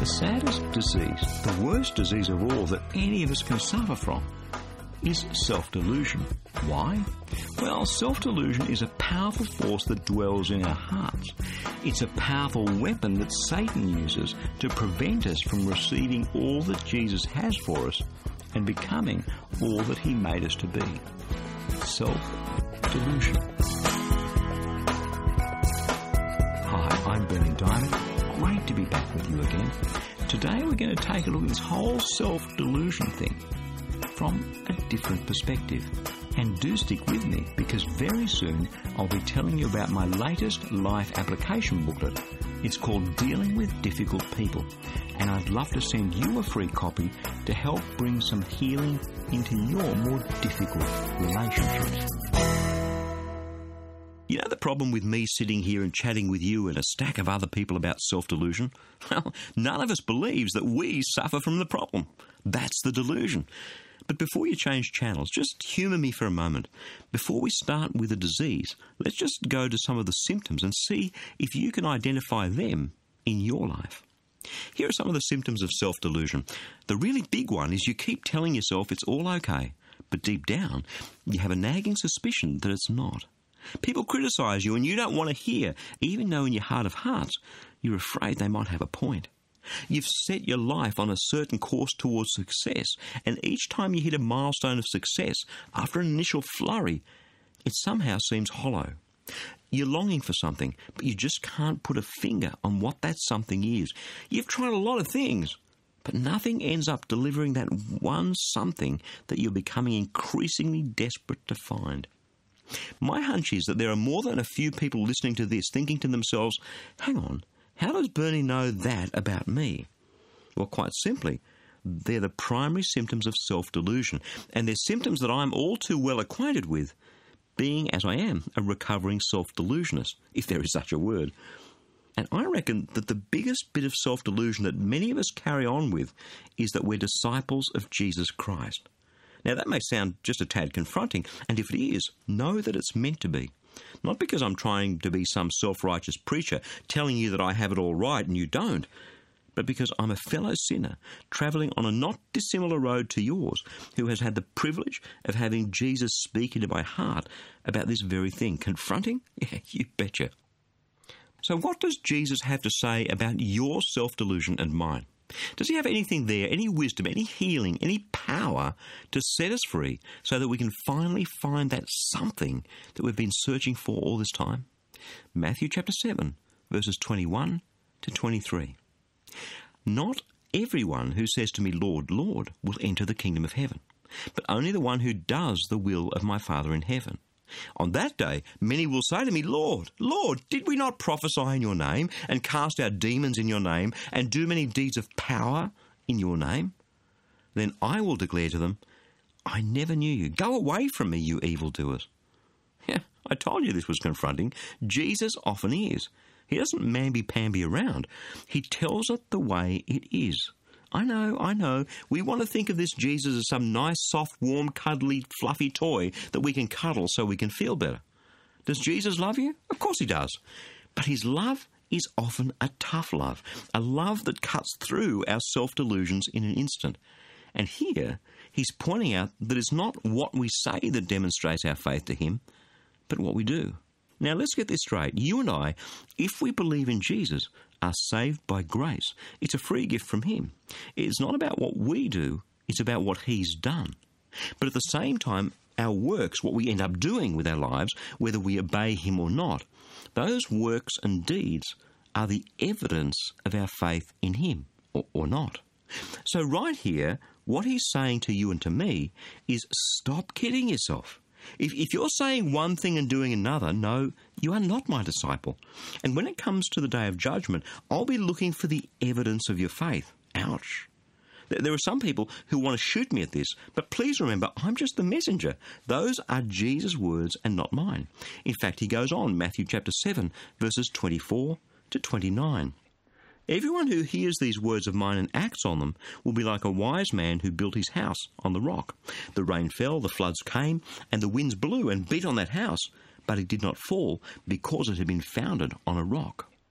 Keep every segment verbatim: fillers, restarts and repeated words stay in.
The saddest disease, the worst disease of all that any of us can suffer from, is self-delusion. Why? Well, self-delusion is a powerful force that dwells in our hearts. It's a powerful weapon that Satan uses to prevent us from receiving all that Jesus has for us and becoming all that he made us to be. Self-delusion. Hi, I'm Bernie Diamond. Great to be back with you again. Today we're going to take a look at this whole self-delusion thing from a different perspective. And do stick with me, because very soon I'll be telling you about my latest life application booklet. It's called Dealing with Difficult People, and I'd love to send you a free copy to help bring some healing into your more difficult relationships. You know the problem with me sitting here and chatting with you and a stack of other people about self-delusion? Well, none of us believes that we suffer from the problem. That's the delusion. But before you change channels, just humour me for a moment. Before we start with a disease, let's just go to some of the symptoms and see if you can identify them in your life. Here are some of the symptoms of self-delusion. The really big one is you keep telling yourself it's all okay, but deep down, you have a nagging suspicion that it's not. People criticise you and you don't want to hear, even though in your heart of hearts, you're afraid they might have a point. You've set your life on a certain course towards success, and each time you hit a milestone of success, after an initial flurry, it somehow seems hollow. You're longing for something, but you just can't put a finger on what that something is. You've tried a lot of things, but nothing ends up delivering that one something that you're becoming increasingly desperate to find. My hunch is that there are more than a few people listening to this thinking to themselves, hang on, how does Bernie know that about me? Well, quite simply, they're the primary symptoms of self-delusion, and they're symptoms that I'm all too well acquainted with, being, as I am, a recovering self-delusionist, if there is such a word. And I reckon that the biggest bit of self-delusion that many of us carry on with is that we're disciples of Jesus Christ. Now, that may sound just a tad confronting, and if it is, know that it's meant to be. Not because I'm trying to be some self-righteous preacher telling you that I have it all right and you don't, but because I'm a fellow sinner travelling on a not dissimilar road to yours who has had the privilege of having Jesus speak into my heart about this very thing. Confronting? Yeah, you betcha. So what does Jesus have to say about your self-delusion and mine? Does he have anything there, any wisdom, any healing, any power to set us free so that we can finally find that something that we've been searching for all this time? Matthew chapter seven, verses twenty-one to twenty-three. Not everyone who says to me, Lord, Lord, will enter the kingdom of heaven, but only the one who does the will of my Father in heaven. On that day, many will say to me, Lord, Lord, did we not prophesy in your name and cast out demons in your name and do many deeds of power in your name? Then I will declare to them, I never knew you. Go away from me, you evildoers. Yeah, I told you this was confronting. Jesus often is. He doesn't mamby-pamby around. He tells it the way it is. I know, I know. We want to think of this Jesus as some nice, soft, warm, cuddly, fluffy toy that we can cuddle so we can feel better. Does Jesus love you? Of course he does. But his love is often a tough love, a love that cuts through our self-delusions in an instant. And here, he's pointing out that it's not what we say that demonstrates our faith to him, but what we do. Now, let's get this straight. You and I, if we believe in Jesus, are saved by grace. It's a free gift from him. It's not about what we do, it's about what he's done. But at the same time, our works, what we end up doing with our lives, whether we obey him or not, those works and deeds are the evidence of our faith in him, or, or not. So right here, what he's saying to you and to me is stop kidding yourself. If, if you're saying one thing and doing another, no, you are not my disciple. And when it comes to the day of judgment, I'll be looking for the evidence of your faith. Ouch. There are some people who want to shoot me at this, but please remember, I'm just the messenger. Those are Jesus' words and not mine. In fact, he goes on, Matthew chapter seven, verses twenty-four to twenty-nine. Everyone who hears these words of mine and acts on them will be like a wise man who built his house on the rock. The rain fell, the floods came, and the winds blew and beat on that house, but it did not fall because it had been founded on a rock.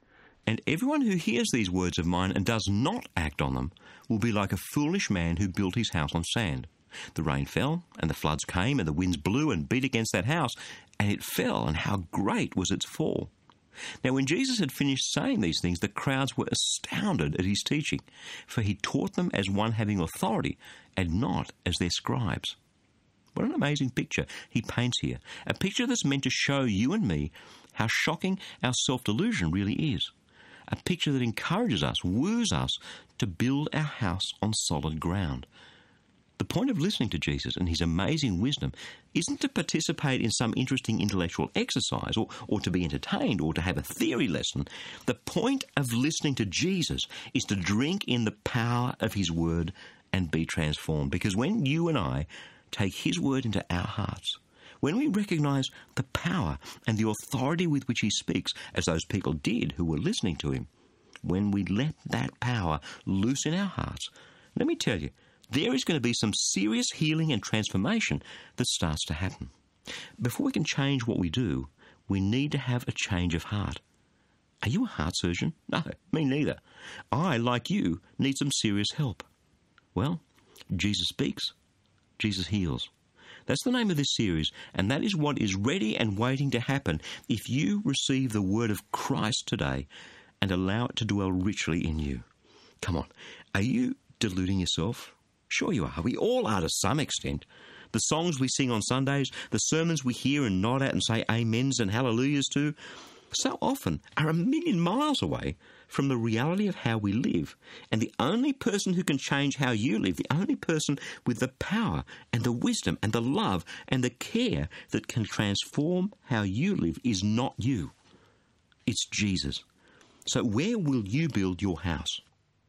And everyone who hears these words of mine and does not act on them will be like a foolish man who built his house on sand. The rain fell, and the floods came, and the winds blew and beat against that house, and it fell, and how great was its fall. Now when Jesus had finished saying these things, the crowds were astounded at his teaching, for he taught them as one having authority, and not as their scribes. What an amazing picture he paints here. A picture that's meant to show you and me how shocking our self-delusion really is. A picture that encourages us, woos us to build our house on solid ground. The point of listening to Jesus and his amazing wisdom isn't to participate in some interesting intellectual exercise or, or to be entertained or to have a theory lesson. The point of listening to Jesus is to drink in the power of his word and be transformed. Because when you and I take his word into our hearts, when we recognise the power and the authority with which he speaks, as those people did who were listening to him, when we let that power loose in our hearts, let me tell you, there is going to be some serious healing and transformation that starts to happen. Before we can change what we do, we need to have a change of heart. Are you a heart surgeon? No, me neither. I, like you, need some serious help. Well, Jesus speaks. Jesus heals. That's the name of this series, and that is what is ready and waiting to happen if you receive the word of Christ today and allow it to dwell richly in you. Come on, are you deluding yourself? Sure you are. We all are to some extent. The songs we sing on Sundays, the sermons we hear and nod at and say amens and hallelujahs to, so often are a million miles away from the reality of how we live. And the only person who can change how you live, the only person with the power and the wisdom and the love and the care that can transform how you live is not you. It's Jesus. So where will you build your house?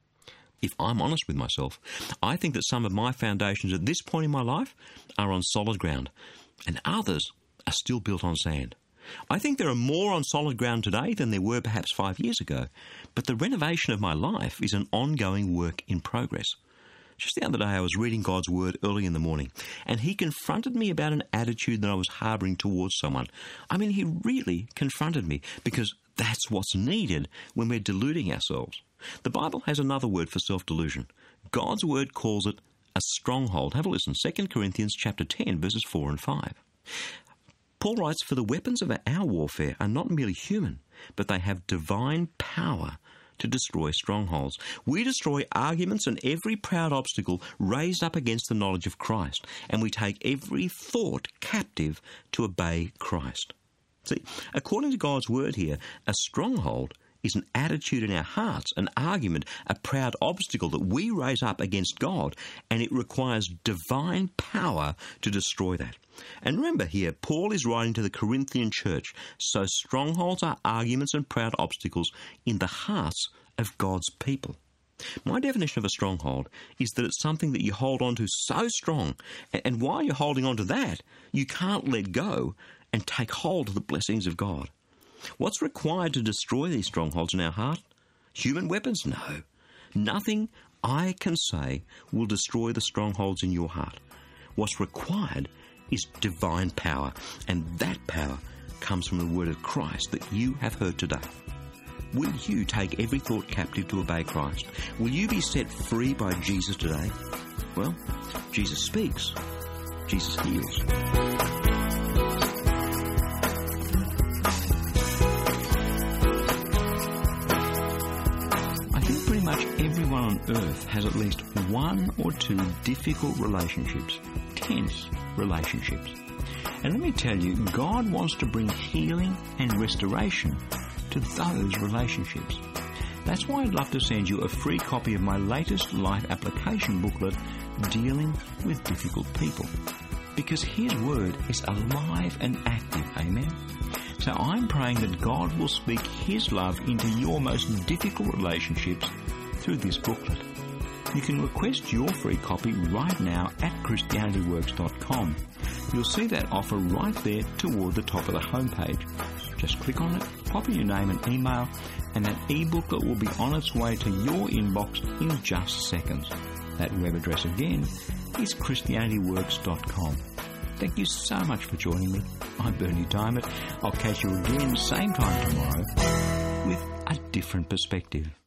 If I'm honest with myself, I think that some of my foundations at this point in my life are on solid ground, and others are still built on sand. I think there are more on solid ground today than there were perhaps five years ago, but the renovation of my life is an ongoing work in progress. Just the other day I was reading God's Word early in the morning, and he confronted me about an attitude that I was harbouring towards someone. I mean, he really confronted me, because that's what's needed when we're deluding ourselves. The Bible has another word for self-delusion. God's Word calls it a stronghold. Have a listen. Second Corinthians chapter ten, verses four and five. Paul writes, "For the weapons of our warfare are not merely human, but they have divine power to destroy strongholds. We destroy arguments and every proud obstacle raised up against the knowledge of Christ, and we take every thought captive to obey Christ." See, according to God's Word here, a stronghold is an attitude in our hearts, an argument, a proud obstacle that we raise up against God, and it requires divine power to destroy that. And remember here, Paul is writing to the Corinthian church, so strongholds are arguments and proud obstacles in the hearts of God's people. My definition of a stronghold is that it's something that you hold on to so strong, and while you're holding on to that, you can't let go and take hold of the blessings of God. What's required to destroy these strongholds in our heart? Human weapons? No. Nothing I can say will destroy the strongholds in your heart. What's required is divine power, and that power comes from the word of Christ that you have heard today. Will you take every thought captive to obey Christ? Will you be set free by Jesus today? Well, Jesus speaks. Jesus heals. Everyone on earth has at least one or two difficult relationships, tense relationships. And let me tell you, God wants to bring healing and restoration to those relationships. That's why I'd love to send you a free copy of my latest life application booklet, Dealing with Difficult People. Because His Word is alive and active, amen? So I'm praying that God will speak His love into your most difficult relationships through this booklet. You can request your free copy right now at Christianity Works dot com. You'll see that offer right there toward the top of the homepage. Just click on it, pop in your name and email, and that e-booklet will be on its way to your inbox in just seconds. That web address again is Christianity Works dot com. Thank you so much for joining me. I'm Bernie Diamond. I'll catch you again same time tomorrow with a different perspective.